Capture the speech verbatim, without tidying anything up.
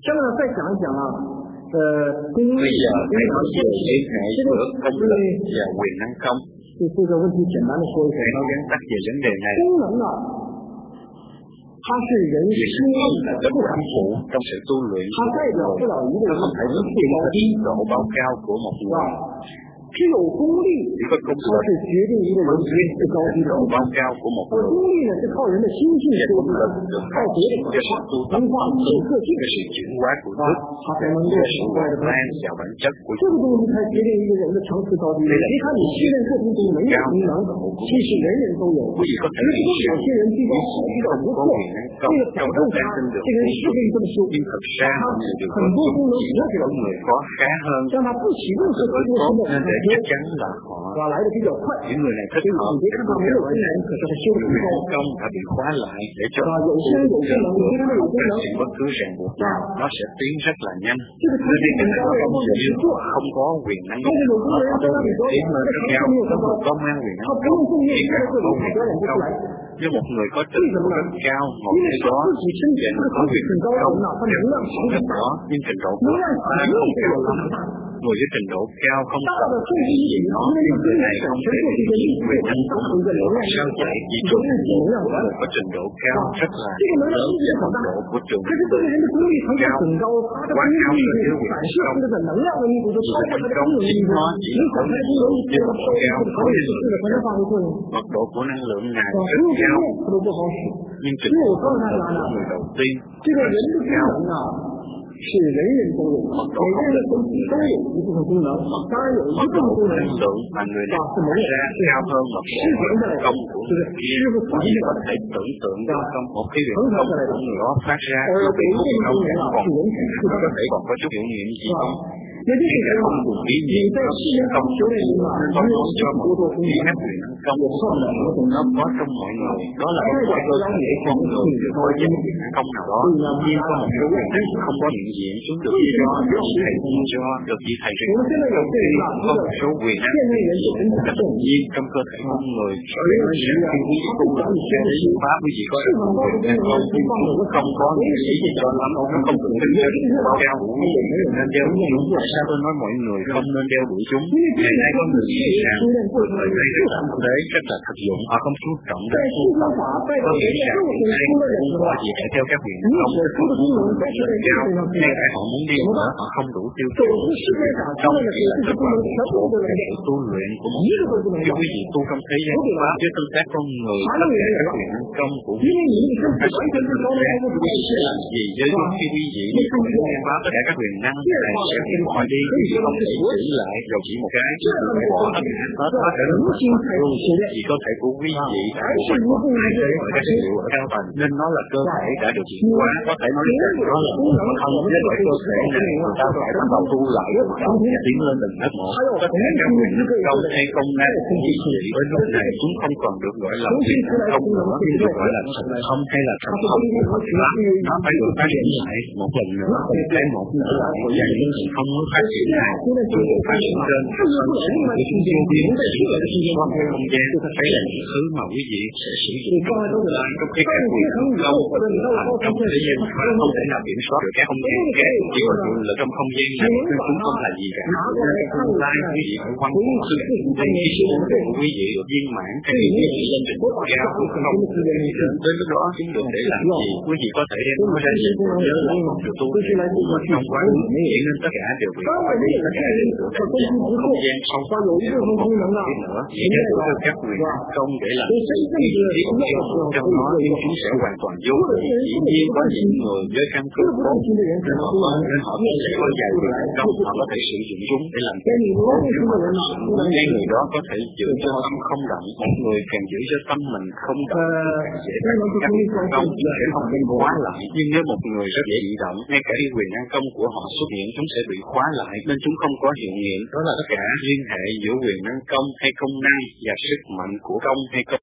下面呢再讲一讲啊，呃，公益 Bây giờ hãy nói về liên hệ giữa công lực và quyền năng công. 就这个问题简单的说一说。 Hãy nói ngắn tắt về vấn đề này. 功能啊，它是人生 là rất cảm phụ trong sự tu luyện. 它代表不了一个人 Nó không thể thực hiện tiến độ bao cao của một người. 只有功力 Chỉ có công 它 lực 是决定一个人 mới 最 quyết 高 định 级 tiến 的 độ bao cao của một 而 người. 功力呢是靠人的心性 Và 修 công 的， lực được 靠 phát 别的 triển do sự tu 文 tập 化品个性 cái sự chuyển hóa của đức 它才能够 và 出 sự 来 hòa 的东 tan 西。 vào bản chất của 这个东西才决定一个人的层次高低。别看你现在各种都没有功能，其实人人都有。 quý vị có 只 thể 是说有些人比较好，比较 không 不 có 错， quyền năng 这 công 个表 trong 证 đó 他 đang tin được 这个人是可以这么修， nhưng thực ra mọi người đều có 很多功能 chỉ 活 là 起来 có，người có khá hơn 让他不起任何 sự 工作 tốt 成本， nên để chắc chắn là họ 啊来的比较快。 những người này thích 所以 hợp 你别看他没有功能，可是他修的很 quyền 高。 năng công đã bị khóa lại để cho 啊，有些人有功能，有些人没有功能。 bất cứ ràng buộc nào nó sẽ tiến rất là nhanh 这个 nên đi 成 cái 本高 này 的 không 人也 chịu 去做， không có quyền năng 但是有功能人在那里说， tiến 这 lên 个 rất 成 cao 本没有 có 多 một 高， công an quyền 他 năng 不用 công 动业 chỉ 这 cần 个 có 他 quyền 表演 năng 不出 công 来， như một người có trình độ rất cao 因 ngồi 为 ở 他 đó 自己身体 và 这个 có 层次 quyền 很 năng 高的 công 人呐，他能量场 rất 很大， rõ nhưng trình độ 能 của 量 họ 场 không 用不 cao 了 lắm 这么大。 người với trình độ cao không 大 cần 的 phải 重力 gì 比 nó 因为 nhưng 这 người 个 này 本 không 身 thể 就是 thực 一个 hiện 力 quyền 量 năng 大 công 的一个能量 sao 场， vậy vì 一个 chúng 物质能量管。 có trình độ cao rất là 这个能量 lớn 一直 về 很 mức 大， độ của trường 可是这个人的功力层次很高，他的功力密度反射出来的能量的密度就超过他的功能密度。你想他的功能密度超过他的实质的才能发挥作用。 mức độ của năng lượng này 啊， rất 不用 cao 他都不好使。 nhưng 因 trình 为 độ 我告诉 của 大家呢， người đầu tiên 这个人的功能啊，是人人都有，每个人的身体都有一部分功能，当然有一 mức 部分 độ 功 của 能 năng lượng mà người này 啊是没 phát 有 ra 的， cao hơn một 是 bộ 传下来的， công của 就是 người 师 kia 傅传 quý vị 下 có 来 thể 的。 tưởng tượng được không một cái việc 传承 công 下来 của 的。 người đó phát ra 而 nó 有 bị 一部 không 分功 công 能 chẳng 啊 còn 是人体释 có 放 thể còn có chút hiệu nghiệm gì 的， không 也就是说啊，你在世间上修炼中啊， nên 没 nó 有 nói 自 cho 己 mọi 多做 người 功 khi 能， các quyền năng công 也算不了什么功能。 nó có trong mọi người đó là 而 một 且 cái cơ 让 thể 你 con 从 người 自己 có 高 những 音， quyền năng công nào đó 所以呢， nhưng 大 có 家 một số quyền năng không có hiện diện xuống được vì do sao không thầy thiên cho được vị thầy 我们现在有对吧？ có 这 một 个 số quyền năng 现代人就很讲 tự 究， nhiên trong cơ thể con người 而 để 且 nó 实 sẽ 际啊， khi quý vị 他 tu 不管 tập 你 sẽ 修不 đến 修， pháp quý vị có 释放高的 quyền 功 năng 能 công 释放有个 không có những cái gì cho lắm nó không được tính chất bao cao của quý vị nên đeo đuổi chúng tại sao tôi nói mọi người không nên đeo đuổi chúng ngày nay có người nghĩ rằng thời nay rất là thực tế rất là thực dụng họ không chú trọng 在 đến 释 tu 放 tập 法带 có 给 nghĩa 人 rằng 肉身 ai 出来的 cũng 时候 có 啊， gì để theo các quyền 你 năng công 所出的功能都是在这 cao 个身上出 ngay 来 cả 的。 họ muốn đi nữa họ không đủ tiêu 走 chuẩn 出世界上出 công 来的 chỉ 时 là 候，这 kết 些功 quả 能 phụ 全部 thuộc 都 về 能 sự tu luyện của một 一个 người 都不能 khi 少 quý。vị tu trong thế gian pháp với tư cách con người tất cả các quyền năng công của 因为你的身体 các 完全是高能高不 quý vị sẽ làm gì với khi quý vị đi không thể nghe pháp tất cả các quyền năng này sẽ bị bỏ đi quý vị không thể giữ lại rồi chỉ một cái quý vị phải bỏ tất cả hết có thể là vì cơ thể của quý vị đã được hoạt động thay thế bởi các dữ liệu ở cao tầng nên nó là cơ thể đã được chuyển hóa có thể nói rằng nó là một thân với bởi cơ thể này người ta phải bắt đầu tu lại hoạt động và tiến lên từng bước một tất cả các quyền năng công hay công năng của quý vị với lúc này chúng không còn được gọi là quyền năng công nữa nhưng được gọi là thần thông hay là thần thông của Phật pháp nó phải được phát triển lại một lần nữa thêm một nữa lại và những thần thông mới phát triển này chúng được phát triển trên sân sự của chúng vô biên sẽ có một không gian đấy là những thứ mà quý vị sẽ sử dụng trong tương lai trong khi các quyền năng công thành trong thế gian không thể nào kiểm soát được các không gian khác chỉ có sự lực trong không gian này nên chúng không là gì cả nên trong tương lai quý vị phải quan trọng sự để khi sự ổn định của quý vị được viên mãn thì quý vị lên trình độ cao cũng không đến lúc đó chúng được để làm gì quý vị có thể đem nó ra sự nhớ lại một sự tu luyện của mình trong quá khứ vậy nên tất cả đều bị bỏ đi tất cả đều được đánh giá một không gian sâu sắc để không còn biết nữa chỉ để đủ cho các quyền công để làm gì biết yêu trong nó nhưng chúng sẽ hoàn toàn vô vị dĩ nhiên có những người với căn cứ tốt nên họ nên họ sẽ có vài quyền công họ có thể sử dụng chúng để làm cái ngay người đó có thể giữ cho tâm không động một người càng giữ cho tâm mình không động dễ dàng các quyền công sẽ không bị khóa lại nhưng nếu một người rất dễ bị động ngay cả khi quyền năng công của họ xuất hiện chúng sẽ bị khóa lại nên chúng không có hiệu nghiệm đó là tất cả liên hệ giữa quyền năng công hay công năng và sức mạnh của công hay công